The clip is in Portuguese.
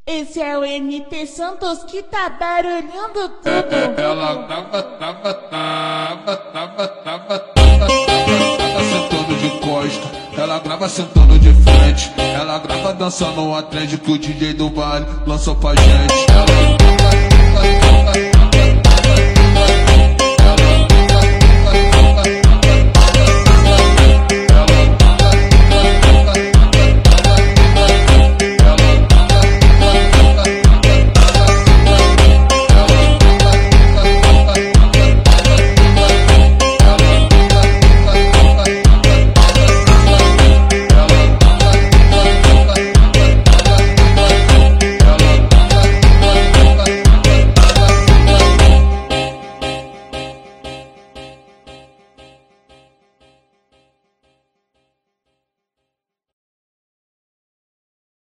Esse é o NT Santos que tá barulhando tudo. Ela sentando de costa, ela grava sentando de frente, ela grava dançando uma trend que o DJ do baile lançou pra gente. Ela